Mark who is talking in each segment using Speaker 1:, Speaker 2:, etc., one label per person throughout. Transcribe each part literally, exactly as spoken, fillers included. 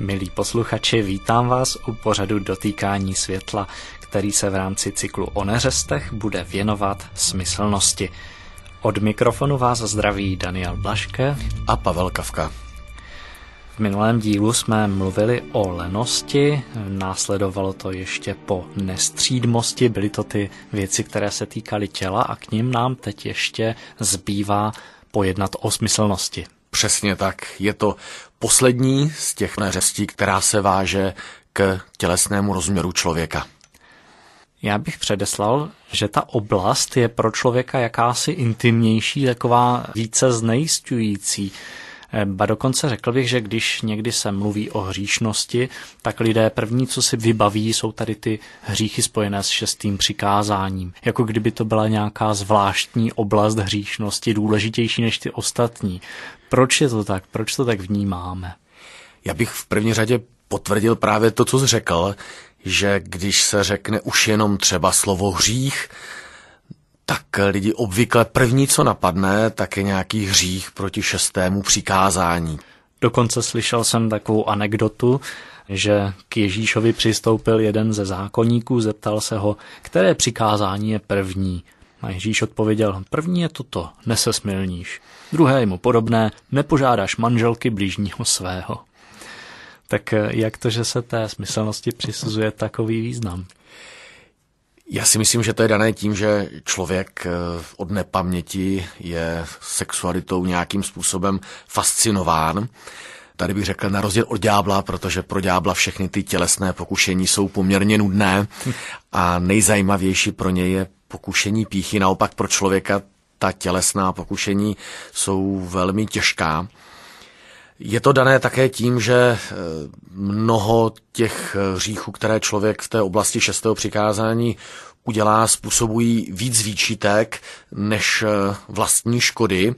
Speaker 1: Milí posluchači, vítám vás u pořadu Dotýkání světla, který se v rámci cyklu o neřestech bude věnovat smyslnosti. Od mikrofonu vás zdraví Daniel Blaške
Speaker 2: a Pavel Kafka.
Speaker 1: V minulém dílu jsme mluvili o lenosti, následovalo to ještě po nestřídmosti, byly to ty věci, které se týkaly těla a k nim nám teď ještě zbývá pojednat o smyslnosti.
Speaker 2: Přesně tak, je to poslední z těch neřestí, která se váže k tělesnému rozměru člověka.
Speaker 1: Já bych předeslal, že ta oblast je pro člověka jakási intimnější, taková více znejisťující. Ba dokonce řekl bych, že když někdy se mluví o hříšnosti, tak lidé první, co si vybaví, jsou tady ty hříchy spojené s šestým přikázáním. Jako kdyby to byla nějaká zvláštní oblast hříšnosti, důležitější než ty ostatní. Proč je to tak? Proč to tak vnímáme?
Speaker 2: Já bych v první řadě potvrdil právě to, co jsi řekl, že když se řekne už jenom třeba slovo hřích, tak lidi obvykle první, co napadne, tak je nějaký hřích proti šestému přikázání.
Speaker 1: Dokonce slyšel jsem takovou anekdotu, že k Ježíšovi přistoupil jeden ze zákonníků, zeptal se ho, které přikázání je první. A Ježíš odpověděl, první je toto, nesesmilníš. Druhé je mu podobné, nepožádáš manželky blížního svého. Tak jak to, že se té smyslnosti přisuzuje takový význam?
Speaker 2: Já si myslím, že to je dané tím, že člověk od nepaměti je sexualitou nějakým způsobem fascinován. Tady bych řekl na rozdíl od ďábla, protože pro ďábla všechny ty tělesné pokušení jsou poměrně nudné a nejzajímavější pro něj je pokušení pýchy. Naopak pro člověka ta tělesná pokušení jsou velmi těžká. Je to dané také tím, že mnoho těch hříchů, které člověk v té oblasti šestého přikázání udělá, způsobují víc výčitek než vlastní škody.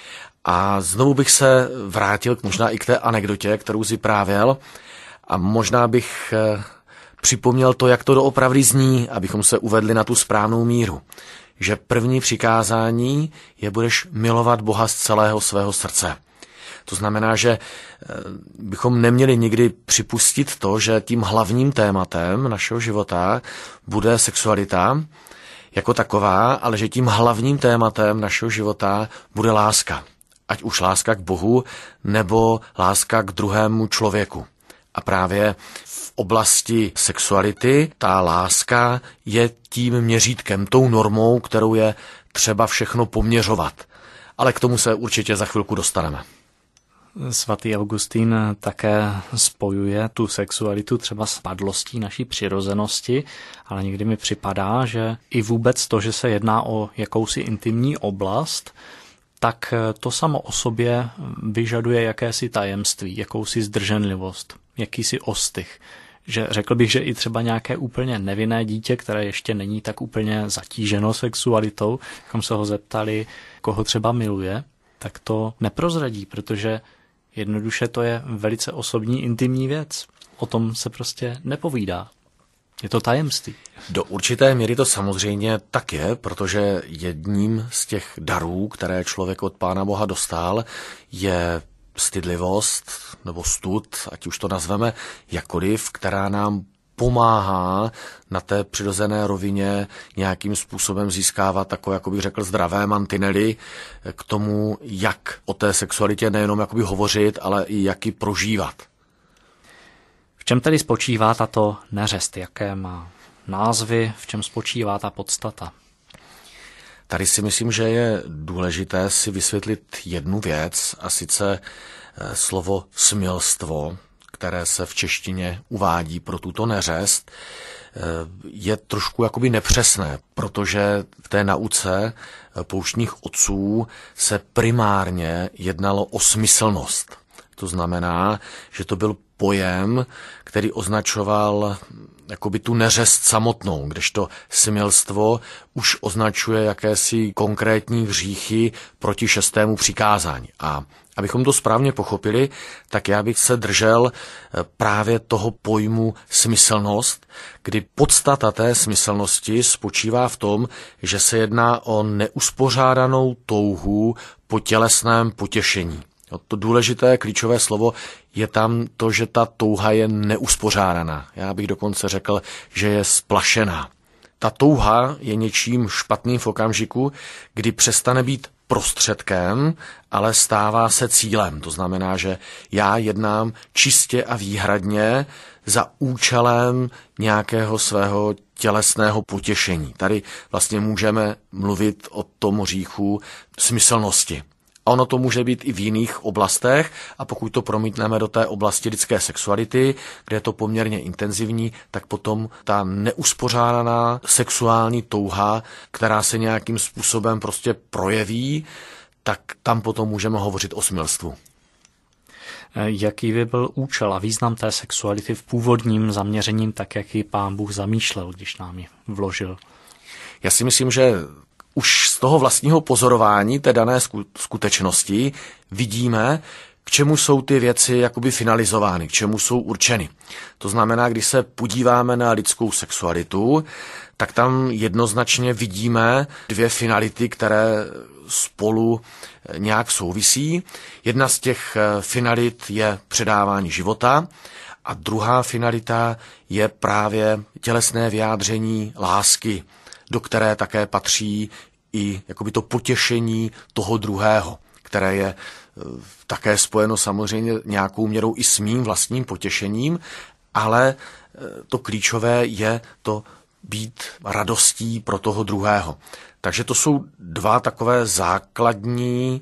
Speaker 2: A znovu bych se vrátil možná i k té anekdotě, kterou si vyprávěl, a možná bych připomněl to, jak to doopravdy zní, abychom se uvedli na tu správnou míru. Že první přikázání je budeš milovat Boha z celého svého srdce. To znamená, že bychom neměli nikdy připustit to, že tím hlavním tématem našeho života bude sexualita jako taková, ale že tím hlavním tématem našeho života bude láska. Ať už láska k Bohu, nebo láska k druhému člověku. A právě v oblasti sexuality ta láska je tím měřítkem, tou normou, kterou je třeba všechno poměřovat. Ale k tomu se určitě za chvilku dostaneme.
Speaker 1: Svatý Augustín také spojuje tu sexualitu třeba s padlostí naší přirozenosti, ale někdy mi připadá, že i vůbec to, že se jedná o jakousi intimní oblast, tak to samo o sobě vyžaduje jakési tajemství, jakousi zdrženlivost, jakýsi ostych. Že řekl bych, že i třeba nějaké úplně nevinné dítě, které ještě není tak úplně zatíženo sexualitou, abychom se ho zeptali, koho třeba miluje, tak to neprozradí, protože jednoduše to je velice osobní, intimní věc. O tom se prostě nepovídá. Je to tajemství.
Speaker 2: Do určité míry to samozřejmě tak je, protože jedním z těch darů, které člověk od Pána Boha dostal, je stydlivost nebo stud, ať už to nazveme jakkoliv, která nám pomáhá na té přirozené rovině nějakým způsobem získávat takové, jako bych řekl, zdravé mantinely k tomu, jak o té sexualitě nejenom jakoby hovořit, ale i jak ji prožívat.
Speaker 1: V čem tedy spočívá tato neřest? Jaké má názvy? V čem spočívá ta podstata?
Speaker 2: Tady si myslím, že je důležité si vysvětlit jednu věc, a sice slovo smilstvo, které se v češtině uvádí pro tuto neřest, je trošku jakoby nepřesné, protože v té nauce pouštních otců se primárně jednalo o smyslnost. To znamená, že to byl pojem, který označoval jakoby tu neřest samotnou, kdežto smilstvo už označuje jakési konkrétní hříchy proti šestému přikázání. A abychom to správně pochopili, tak já bych se držel právě toho pojmu smyslnost, kdy podstata té smyslnosti spočívá v tom, že se jedná o neuspořádanou touhu po tělesném potěšení. To důležité klíčové slovo je tam to, že ta touha je neuspořádaná. Já bych dokonce řekl, že je splašená. Ta touha je něčím špatným v okamžiku, kdy přestane být prostředkem, ale stává se cílem. To znamená, že já jednám čistě a výhradně za účelem nějakého svého tělesného potěšení. Tady vlastně můžeme mluvit o tom hříchu smyslnosti. A ono to může být i v jiných oblastech a pokud to promítneme do té oblasti lidské sexuality, kde je to poměrně intenzivní, tak potom ta neuspořádaná sexuální touha, která se nějakým způsobem prostě projeví, tak tam potom můžeme hovořit o smilstvu.
Speaker 1: Jaký by byl účel a význam té sexuality v původním zaměřením, tak jak ji Pán Bůh zamýšlel, když nám ji vložil?
Speaker 2: Já si myslím, že už z toho vlastního pozorování té dané skutečnosti vidíme, k čemu jsou ty věci jakoby finalizovány, k čemu jsou určeny. To znamená, když se podíváme na lidskou sexualitu, tak tam jednoznačně vidíme dvě finality, které spolu nějak souvisí. Jedna z těch finalit je předávání života a druhá finalita je právě tělesné vyjádření lásky, do které také patří i jakoby to potěšení toho druhého, které je také spojeno samozřejmě nějakou měrou i s mým vlastním potěšením, ale to klíčové je to být radostí pro toho druhého. Takže to jsou dva takové základní,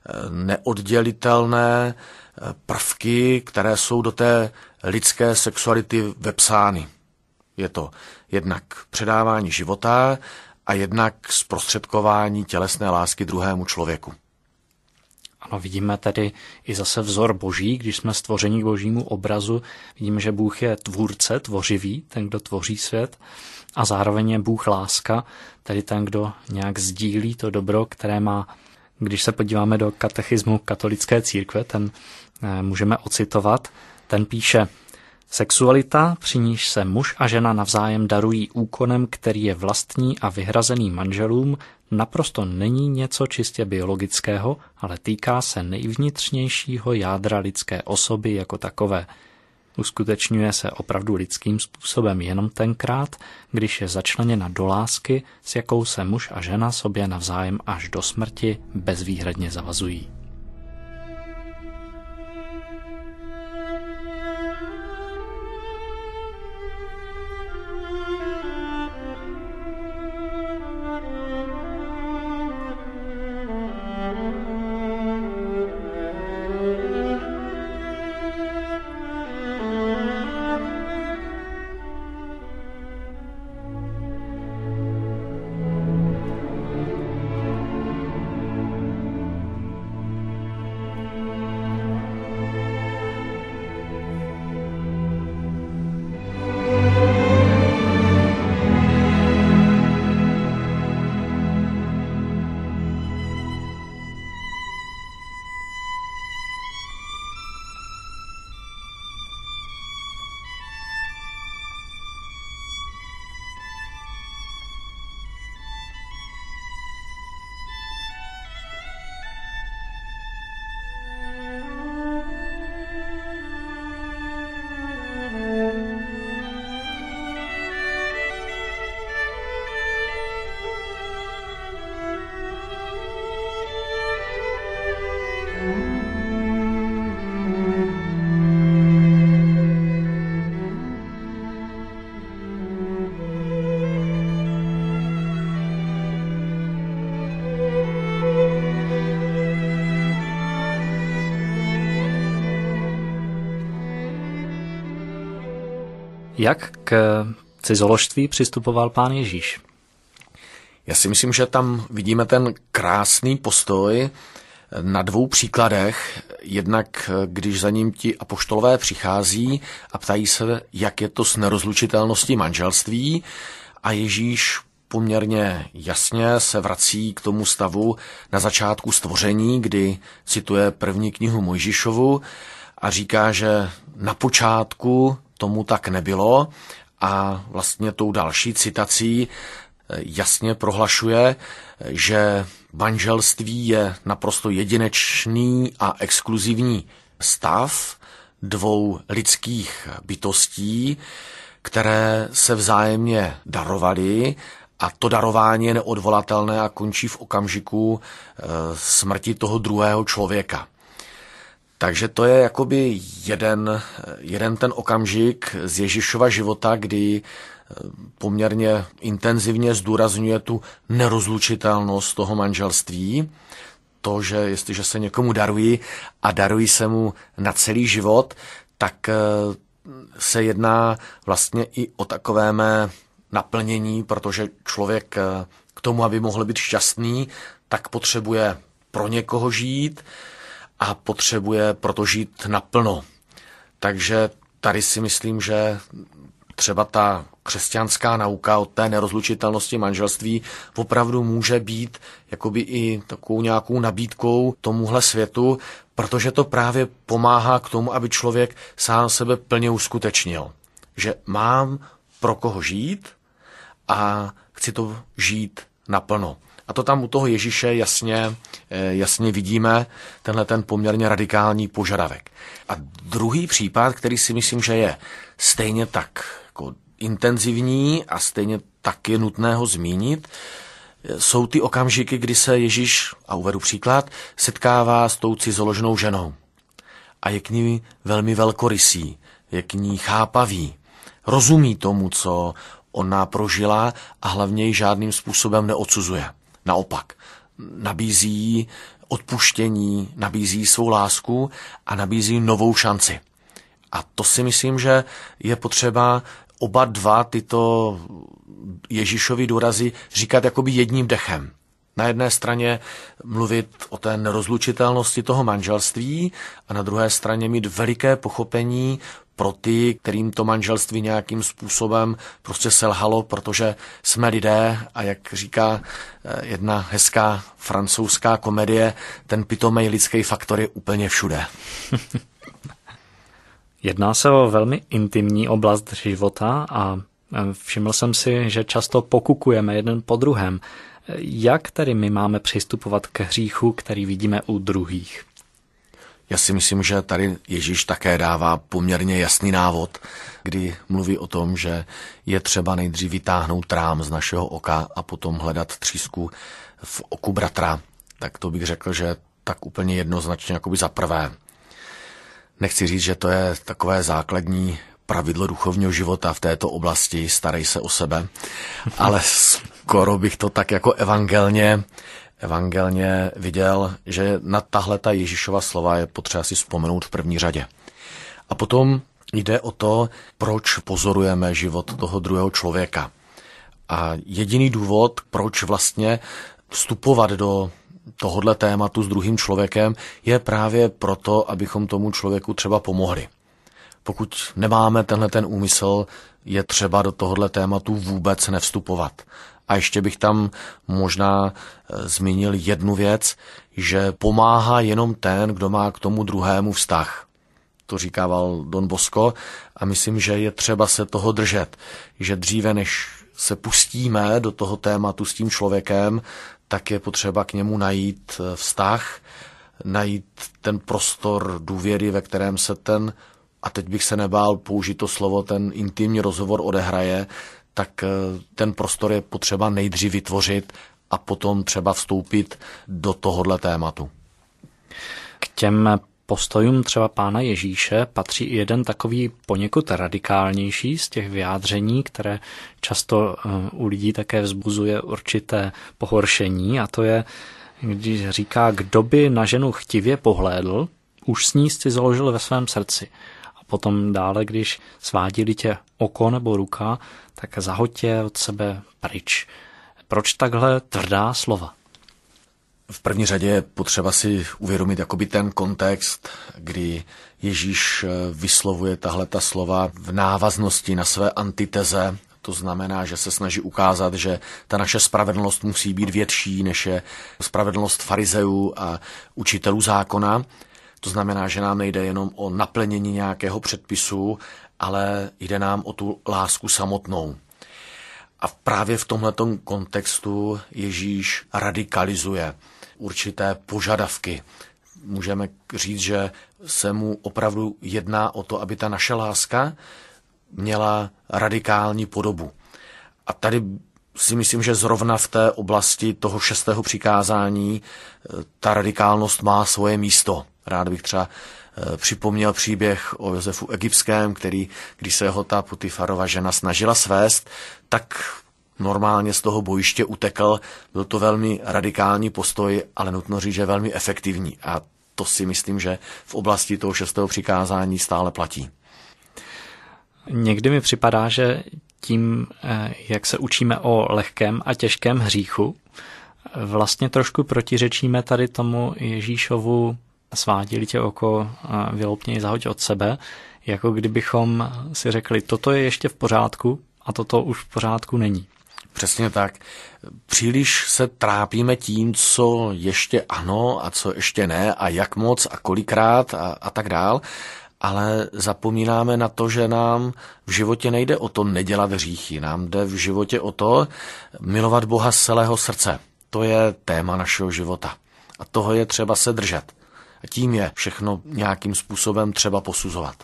Speaker 2: neoddělitelné prvky, které jsou do té lidské sexuality vepsány. Je to jednak předávání života a jednak zprostředkování tělesné lásky druhému člověku.
Speaker 1: Ano, vidíme tedy i zase vzor Boží, když jsme stvoření k Božímu obrazu, vidíme, že Bůh je tvůrce, tvořivý, ten, kdo tvoří svět, a zároveň je Bůh láska, tedy ten, kdo nějak sdílí to dobro, které má. Když se podíváme do katechismu katolické církve, ten můžeme ocitovat, ten píše: sexualita, při níž se muž a žena navzájem darují úkonem, který je vlastní a vyhrazený manželům, naprosto není něco čistě biologického, ale týká se nejvnitřnějšího jádra lidské osoby jako takové. Uskutečňuje se opravdu lidským způsobem jenom tenkrát, když je začleněna do lásky, s jakou se muž a žena sobě navzájem až do smrti bezvýhradně zavazují. Jak k cizoložství přistupoval Pán Ježíš?
Speaker 2: Já si myslím, že tam vidíme ten krásný postoj na dvou příkladech. Jednak, když za ním ti apoštolové přichází a ptají se, jak je to s nerozlučitelností manželství, a Ježíš poměrně jasně se vrací k tomu stavu na začátku stvoření, kdy cituje první knihu Mojžíšovu a říká, že na počátku tomu tak nebylo, a vlastně tou další citací jasně prohlašuje, že manželství je naprosto jedinečný a exkluzivní stav dvou lidských bytostí, které se vzájemně darovaly, a to darování je neodvolatelné a končí v okamžiku smrti toho druhého člověka. Takže to je jakoby jeden, jeden ten okamžik z Ježíšova života, kdy poměrně intenzivně zdůrazňuje tu nerozlučitelnost toho manželství. To, že jestliže se někomu darují a darují se mu na celý život, tak se jedná vlastně i o takové mé naplnění, protože člověk k tomu, aby mohl být šťastný, tak potřebuje pro někoho žít a potřebuje proto žít naplno. Takže tady si myslím, že třeba ta křesťanská nauka o té nerozlučitelnosti manželství opravdu může být jakoby i takovou nějakou nabídkou tomuhle světu, protože to právě pomáhá k tomu, aby člověk sám sebe plně uskutečnil. Že mám pro koho žít a chci to žít naplno. A to tam u toho Ježíše jasně, jasně vidíme, tenhle ten poměrně radikální požadavek. A druhý případ, který si myslím, že je stejně tak jako intenzivní a stejně tak je nutné ho zmínit, jsou ty okamžiky, kdy se Ježíš, a uvedu příklad, setkává s tou cizoložnou ženou. A je k ní velmi velkorysý, je k ní chápavý, rozumí tomu, co ona prožila a hlavně ji žádným způsobem neodsuzuje. Naopak, nabízí odpuštění, nabízí svou lásku a nabízí novou šanci. A to si myslím, že je potřeba oba dva tyto Ježíšovy důrazy říkat jakoby jedním dechem. Na jedné straně mluvit o té nerozlučitelnosti toho manželství a na druhé straně mít veliké pochopení pro ty, kterým to manželství nějakým způsobem prostě selhalo, protože jsme lidé a jak říká jedna hezká francouzská komedie, ten pitomej lidský faktor je úplně všude.
Speaker 1: Jedná se o velmi intimní oblast života a všiml jsem si, že často pokukujeme jeden po druhém. Jak tedy my máme přistupovat k hříchu, který vidíme u druhých?
Speaker 2: Já si myslím, že tady Ježíš také dává poměrně jasný návod, kdy mluví o tom, že je třeba nejdřív vytáhnout trám z našeho oka a potom hledat třísku v oku bratra. Tak to bych řekl, že tak úplně jednoznačně jakoby za prvé. Nechci říct, že to je takové základní pravidlo duchovního života v této oblasti, starej se o sebe, ale skoro bych to tak jako evangelně, evangelně viděl, že na tahleta Ježíšova slova je potřeba si vzpomenout v první řadě. A potom jde o to, proč pozorujeme život toho druhého člověka. A jediný důvod, proč vlastně vstupovat do tohodle tématu s druhým člověkem, je právě proto, abychom tomu člověku třeba pomohli. Pokud nemáme tenhle ten úmysl, je třeba do tohohle tématu vůbec nevstupovat. A ještě bych tam možná zmínil jednu věc, že pomáhá jenom ten, kdo má k tomu druhému vztah. To říkával Don Bosco a myslím, že je třeba se toho držet. Že dříve, než se pustíme do toho tématu s tím člověkem, tak je potřeba k němu najít vztah, najít ten prostor důvěry, ve kterém se ten, a teď bych se nebál použít to slovo, ten intimní rozhovor odehraje, tak ten prostor je potřeba nejdřív vytvořit a potom třeba vstoupit do tohohle tématu.
Speaker 1: K těm postojům třeba Pána Ježíše patří i jeden takový poněkud radikálnější z těch vyjádření, které často u lidí také vzbuzuje určité pohoršení, a to je, když říká, kdo by na ženu chtivě pohlédl, už s ní si založil ve svém srdci. A potom dále, když svádili tě oko nebo ruka, tak zahoď je od sebe pryč. Proč takhle tvrdá slova?
Speaker 2: V první řadě je potřeba si uvědomit jakoby ten kontext, kdy Ježíš vyslovuje tahleta slova v návaznosti na své antiteze. To znamená, že se snaží ukázat, že ta naše spravedlnost musí být větší, než je spravedlnost farizeů a učitelů zákona. To znamená, že nám nejde jenom o naplnění nějakého předpisu, ale jde nám o tu lásku samotnou. A právě v tomhletom kontextu Ježíš radikalizuje určité požadavky můžeme říct, že se mu opravdu jedná o to, aby ta naše láska měla radikální podobu. A tady si myslím, že zrovna v té oblasti toho šestého přikázání ta radikálnost má svoje místo. Rád bych třeba připomněl příběh o Josefu Egyptském, který, když se ho ta Potifarova žena snažila svést, tak normálně z toho bojiště utekl. Byl to velmi radikální postoj, ale nutno říct, že velmi efektivní. A to si myslím, že v oblasti toho šestého přikázání stále platí.
Speaker 1: Někdy mi připadá, že tím, jak se učíme o lehkém a těžkém hříchu, vlastně trošku protiřečíme tady tomu Ježíšovu svádí tě oko, vyloupněji zahoď od sebe, jako kdybychom si řekli, toto je ještě v pořádku a toto už v pořádku není.
Speaker 2: Přesně tak. Příliš se trápíme tím, co ještě ano a co ještě ne a jak moc a kolikrát a, a tak dál, ale zapomínáme na to, že nám v životě nejde o to nedělat hříchy, nám jde v životě o to milovat Boha z celého srdce. To je téma našeho života a toho je třeba se držet. A tím je všechno nějakým způsobem třeba posuzovat.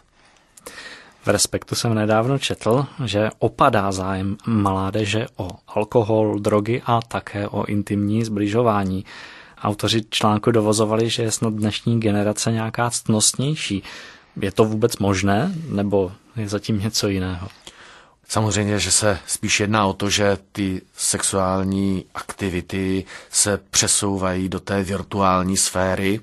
Speaker 1: V Respektu jsem nedávno četl, že opadá zájem mládeže o alkohol, drogy a také o intimní zbližování. Autoři článku dovozovali, že je snad dnešní generace nějaká ctnostnější. Je to vůbec možné, nebo je zatím něco jiného?
Speaker 2: Samozřejmě, že se spíš jedná o to, že ty sexuální aktivity se přesouvají do té virtuální sféry,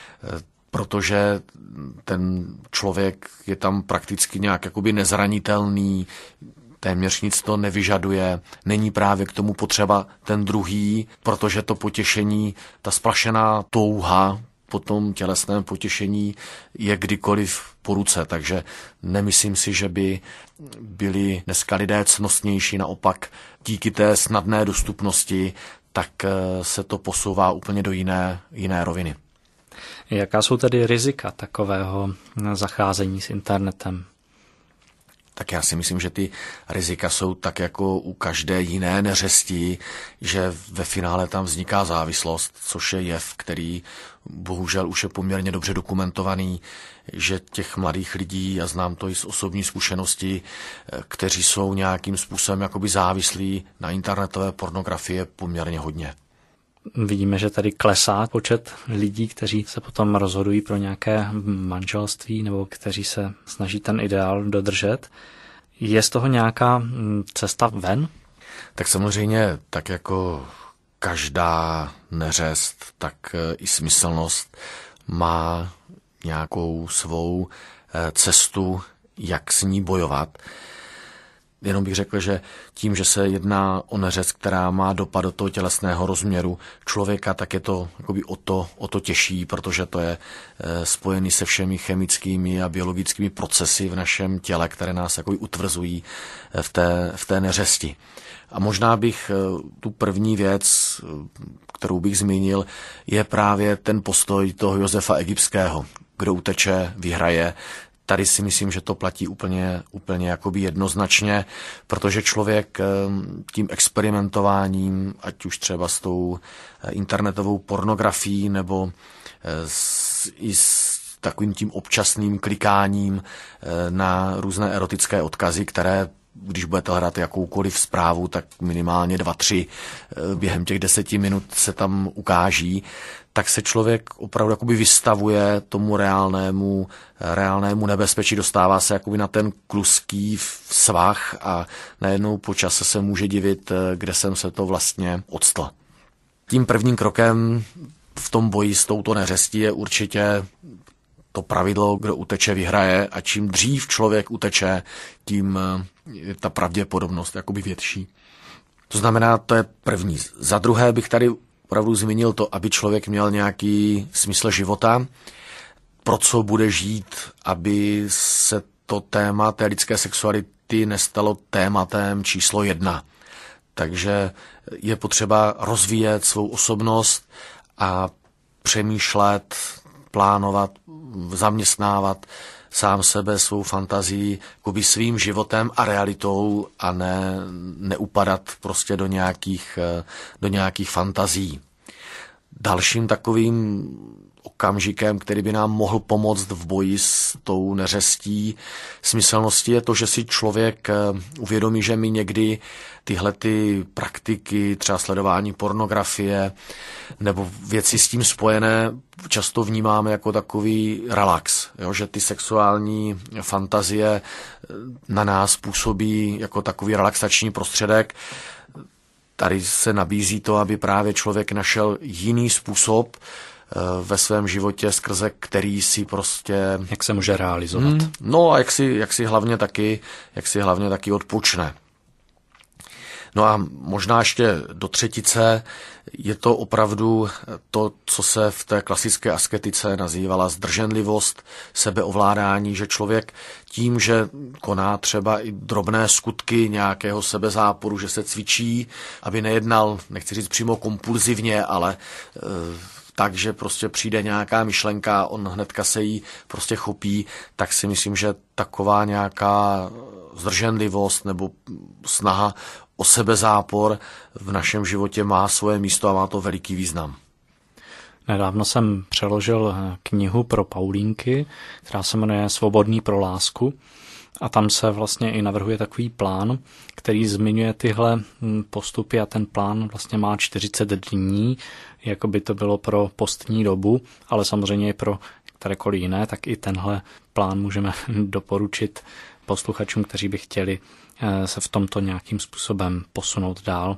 Speaker 2: protože ten člověk je tam prakticky nějak jakoby nezranitelný, téměř nic to nevyžaduje, není právě k tomu potřeba ten druhý, protože to potěšení, ta splašená touha po tom tělesném potěšení je kdykoliv po ruce, takže nemyslím si, že by byli dneska lidé cnostnější, naopak díky té snadné dostupnosti, tak se to posouvá úplně do jiné, jiné roviny.
Speaker 1: Jaká jsou tedy rizika takového zacházení s internetem?
Speaker 2: Tak já si myslím, že ty rizika jsou tak jako u každé jiné neřesti, že ve finále tam vzniká závislost, což je jev, který bohužel už je poměrně dobře dokumentovaný, že těch mladých lidí, já znám to i z osobní zkušenosti, kteří jsou nějakým způsobem jakoby závislí na internetové pornografie poměrně hodně.
Speaker 1: Vidíme, že tady klesá počet lidí, kteří se potom rozhodují pro nějaké manželství nebo kteří se snaží ten ideál dodržet. Je z toho nějaká cesta ven?
Speaker 2: Tak samozřejmě, tak jako každá neřest, tak i smyslnost má nějakou svou cestu, jak s ní bojovat. Jenom bych řekl, že tím, že se jedná o neřest, která má dopad do toho tělesného rozměru člověka, tak je to jakoby o to, o to těžší, protože to je spojený se všemi chemickými a biologickými procesy v našem těle, které nás jakoby utvrzují v té, v té neřesti. A možná bych tu první věc, kterou bych zmínil, je právě ten postoj toho Josefa Egyptského. Kdo uteče, vyhraje. Tady si myslím, že to platí úplně, úplně jakoby jednoznačně, protože člověk tím experimentováním, ať už třeba s tou internetovou pornografií nebo s, i s takovým tím občasným klikáním na různé erotické odkazy, které když budete hledat jakoukoliv zprávu, tak minimálně dva, tři během těch deseti minut se tam ukáží, tak se člověk opravdu jakoby vystavuje tomu reálnému, reálnému nebezpečí, dostává se jakoby na ten kluský svah a najednou po čase se může divit, kde jsem se to vlastně odstl. Tím prvním krokem v tom boji s touto neřestí je určitě to pravidlo, kdo uteče, vyhraje a čím dřív člověk uteče, tím je ta pravděpodobnost jakoby větší. To znamená, to je první. Za druhé bych tady opravdu zmínil to, aby člověk měl nějaký smysl života, pro co bude žít, aby se to téma té lidské sexuality nestalo tématem číslo jedna. Takže je potřeba rozvíjet svou osobnost a přemýšlet, plánovat, zaměstnávat sám sebe, svou fantazii, jakoby svým životem a realitou a ne, neupadat prostě do nějakých, do nějakých fantazí. Dalším takovým okamžikem, který by nám mohl pomoct v boji s tou neřestí smyslnosti, je to, že si člověk uvědomí, že my někdy tyhle ty praktiky, třeba sledování pornografie nebo věci s tím spojené, často vnímáme jako takový relax, jo? Že ty sexuální fantazie na nás působí jako takový relaxační prostředek. Tady se nabízí to, aby právě člověk našel jiný způsob ve svém životě, skrze který si prostě...
Speaker 1: Jak se může realizovat.
Speaker 2: Hmm, no a jak si, jak si hlavně taky, jak si hlavně taky odpočne. No a možná ještě do třetice je to opravdu to, co se v té klasické asketice nazývala zdrženlivost, sebeovládání, že člověk tím, že koná třeba i drobné skutky nějakého sebezáporu, že se cvičí, aby nejednal, nechci říct přímo kompulzivně, ale e, tak, že prostě přijde nějaká myšlenka, on hnedka se jí prostě chopí, tak si myslím, že taková nějaká zdrženlivost nebo snaha o sebezápor v našem životě má svoje místo a má to veliký význam.
Speaker 1: Nedávno jsem přeložil knihu pro Paulínky, která se jmenuje Svobodný pro lásku. A tam se vlastně i navrhuje takový plán, který zmiňuje tyhle postupy a ten plán vlastně má čtyřicet dní, jako by to bylo pro postní dobu, ale samozřejmě i pro kterékoliv jiné, tak i tenhle plán můžeme doporučit posluchačům, kteří by chtěli se v tomto nějakým způsobem posunout dál.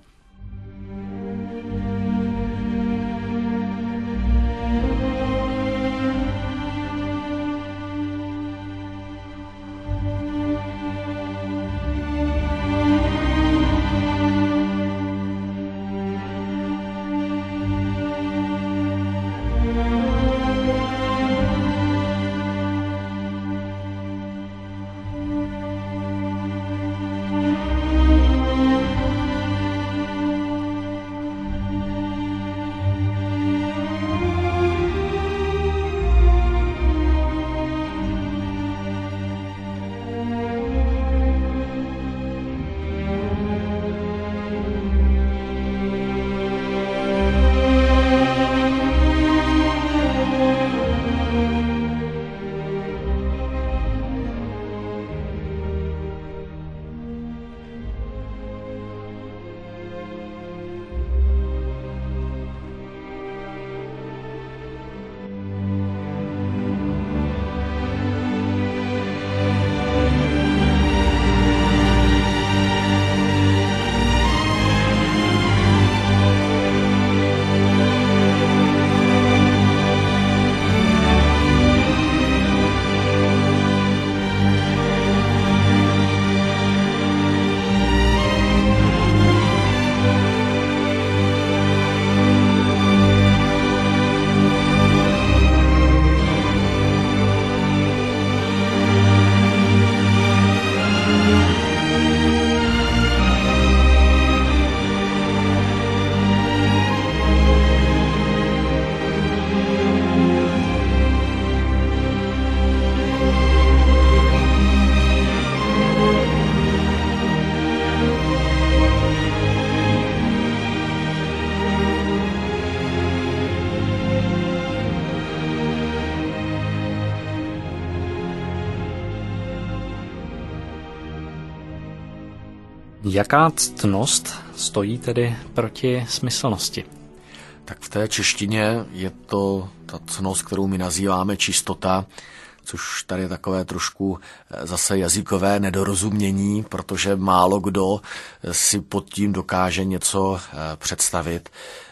Speaker 1: Jaká ctnost stojí tedy proti smyslnosti?
Speaker 2: Tak v té češtině je to ta ctnost, kterou my nazýváme čistota, což tady je takové trošku zase jazykové nedorozumění, protože málo kdo si pod tím dokáže něco představit.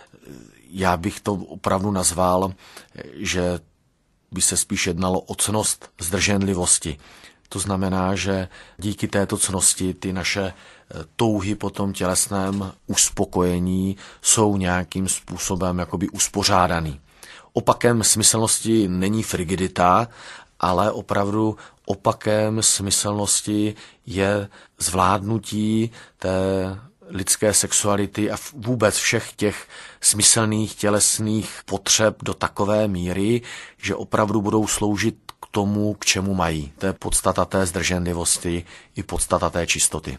Speaker 2: Já bych to opravdu nazval, že by se spíš jednalo o ctnost zdrženlivosti. To znamená, že díky této ctnosti ty naše touhy po tom tělesném uspokojení jsou nějakým způsobem jakoby uspořádaný. Opakem smyslnosti není frigidita, ale opravdu opakem smyslnosti je zvládnutí té lidské sexuality a vůbec všech těch smyslných tělesných potřeb do takové míry, že opravdu budou sloužit k tomu, k čemu mají. To je podstata té zdrženlivosti i podstata té čistoty.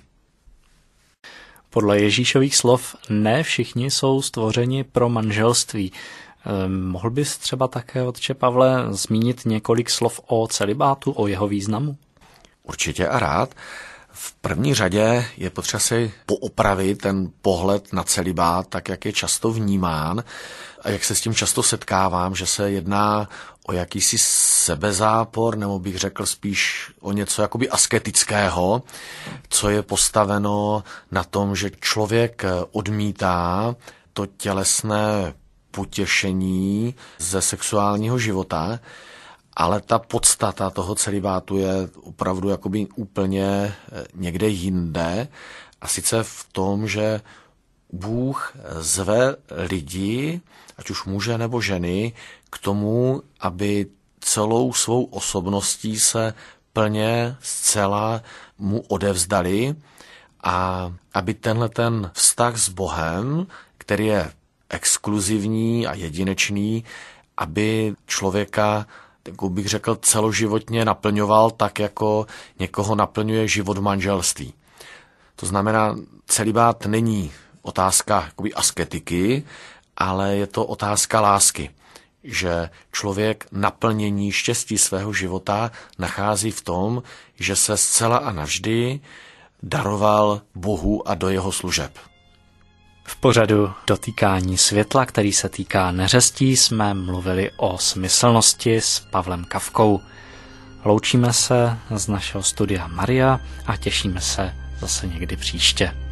Speaker 1: Podle Ježíšových slov ne všichni jsou stvořeni pro manželství. Mohl bys třeba také, otče Pavle, zmínit několik slov o celibátu, o jeho významu?
Speaker 2: Určitě a rád. V první řadě je potřeba si poopravit ten pohled na celibát, tak jak je často vnímán a jak se s tím často setkávám, že se jedná o jakýsi sebezápor, nebo bych řekl spíš o něco jakoby asketického, co je postaveno na tom, že člověk odmítá to tělesné potěšení ze sexuálního života, ale ta podstata toho celibátu je opravdu jakoby úplně někde jinde, a sice v tom, že Bůh zve lidi, ať už muže nebo ženy, k tomu, aby celou svou osobností se plně zcela mu odevzdali a aby tenhle ten vztah s Bohem, který je exkluzivní a jedinečný, aby člověka, jako bych řekl, celoživotně naplňoval tak, jako někoho naplňuje život v manželství. To znamená, celibát není otázka jakoby asketiky, ale je to otázka lásky, že člověk naplnění štěstí svého života nachází v tom, že se zcela a navždy daroval Bohu a do jeho služeb.
Speaker 1: V pořadu Dotýkání světla, který se týká neřestí, jsme mluvili o smyslnosti s Pavlem Kafkou. Loučíme se z našeho studia Maria a těšíme se zase někdy příště.